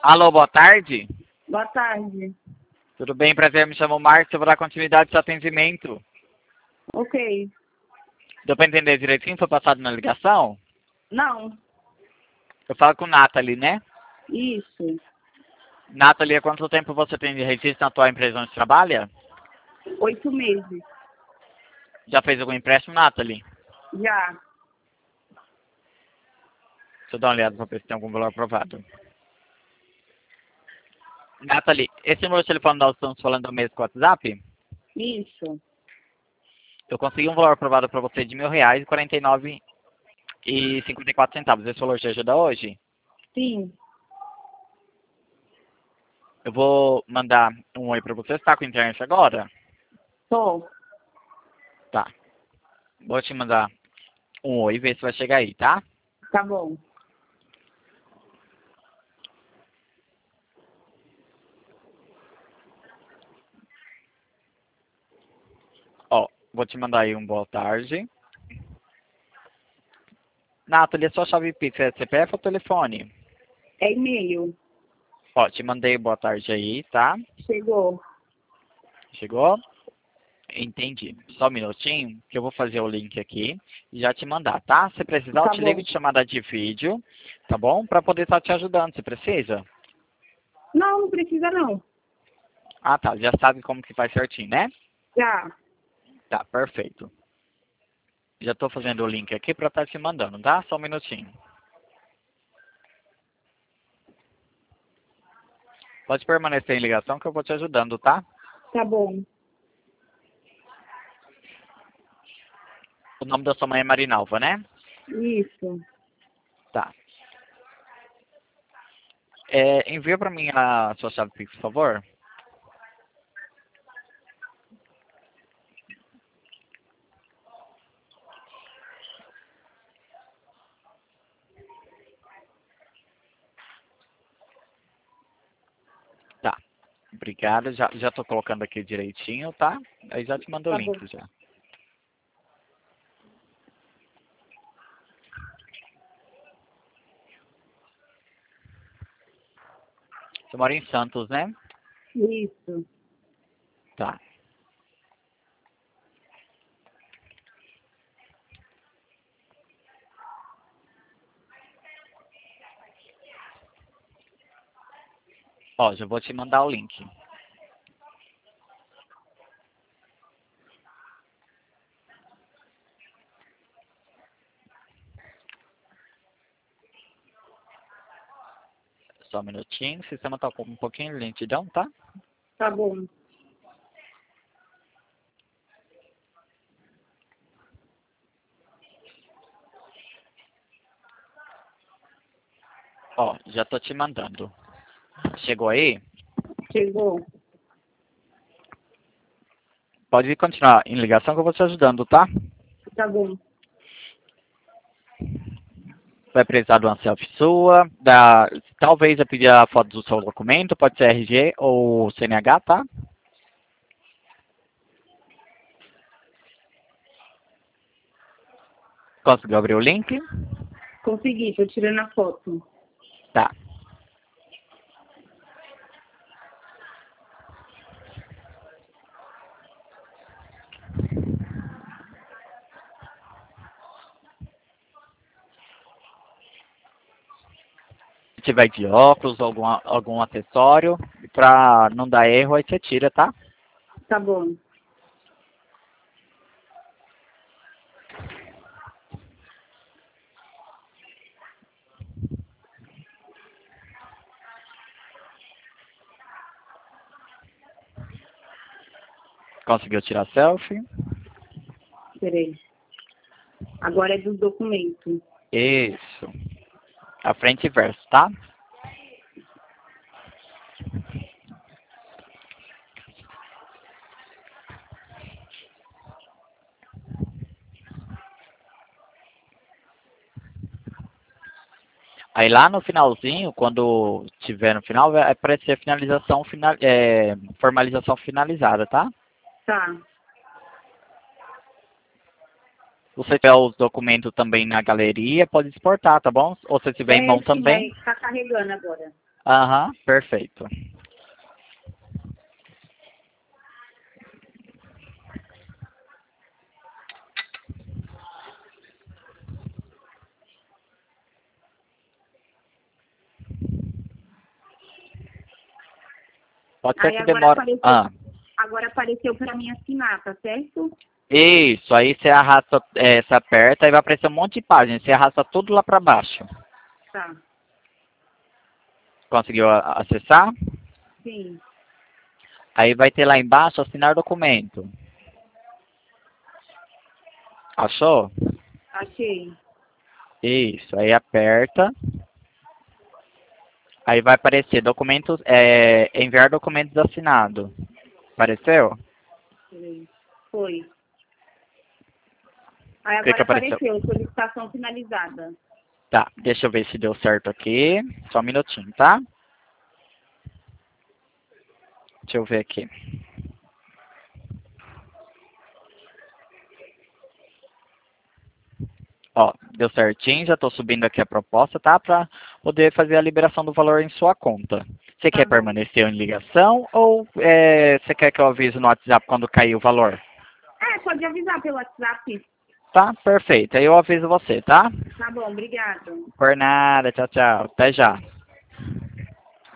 Alô, boa tarde. Boa tarde. Tudo bem? Prazer, me chamo Marcos, eu vou dar continuidade ao seu atendimento. Ok. Deu pra entender direitinho? Foi passado na ligação? Não. Eu falo com Nathalie, né? Isso. Nathalie, há quanto tempo você tem de registro na tua empresa onde trabalha? 8 meses. Já fez algum empréstimo, Nathalie? Já. Deixa eu dar uma olhada pra ver se tem algum valor aprovado. Nathalie, esse número de telefone nós estamos falando do mesmo com o WhatsApp? Isso. Eu consegui um valor aprovado para você de R$ 1.049,54. Esse valor te ajuda hoje? Sim. Eu vou mandar um oi para você. Você está com a internet agora? Tô. Tá. Vou te mandar um oi e ver se vai chegar aí, tá? Tá bom. Ó, vou te mandar aí um boa tarde. Nathalie, a sua chave Pix é CPF ou telefone? É e-mail. Ó, te mandei boa tarde aí, tá? Chegou. Chegou? Entendi. Só um minutinho, que eu vou fazer o link aqui e já te mandar, tá? Se precisar, eu Tá te ligo bom. de chamada de vídeo, tá bom? Para poder estar te ajudando. Você precisa? Não, não precisa não. Ah, tá. Já sabe como que faz certinho, né? Já. Tá, perfeito. Já tô fazendo o link aqui para estar te mandando, tá? Só um minutinho. Pode permanecer em ligação que eu vou te ajudando, tá? Tá bom. O nome da sua mãe é Marinalva, né? Isso. Tá. Envia para mim a sua chave Pix, por favor. Tá. Obrigado. Já tô colocando aqui direitinho, tá? Aí já te mando o Tá bom. link já. Você mora em Santos, né? Isso. Tá. Ó, já vou te mandar o link. Só um minutinho. O sistema tá com um pouquinho de lentidão, tá? Tá bom. Ó, já tô te mandando. Chegou aí? Chegou. Pode continuar em ligação que eu vou te ajudando, tá? Tá bom. Vai precisar de uma selfie sua, talvez eu pedir a foto do seu documento, pode ser RG ou CNH, tá? Conseguiu abrir o link? Consegui. Tô tirando a foto. Tá. Se tiver de óculos ou algum acessório, pra não dar erro, aí você tira, tá? Tá bom. Conseguiu tirar selfie? Peraí. Agora é dos documentos. Isso. A frente e verso, tá? Aí lá no finalzinho, quando tiver no final, vai aparecer finalização, formalização finalizada, tá? Tá. Se você tiver os documentos também na galeria, pode exportar, tá bom? Ou se tiver em mão Sim, também, tá carregando agora. Aham, perfeito. Pode ser Aí que demore. Ah, agora apareceu para mim assinar, tá certo? isso, aí você arrasta, você aperta e vai aparecer um monte de páginas. Você arrasta tudo lá para baixo. Tá. Conseguiu acessar? Sim. Aí vai ter lá embaixo assinar documento. Achou? Achei. Isso, aí aperta. Aí vai aparecer documentos, enviar documentos assinados. Apareceu? Peraí. Foi. Aí O que que agora apareceu? apareceu, solicitação finalizada. Tá, deixa eu ver se deu certo aqui. Só um minutinho, tá? Deixa eu ver aqui. Ó, deu certinho, já estou subindo aqui a proposta, tá? Para poder fazer a liberação do valor em sua conta. Você Tá quer bom. permanecer em ligação ou você quer que eu avise no WhatsApp quando cair o valor? Pode avisar pelo WhatsApp. Tá, perfeito. Aí eu aviso você, tá? Tá bom, obrigada. Por nada, tchau, tchau. Até já.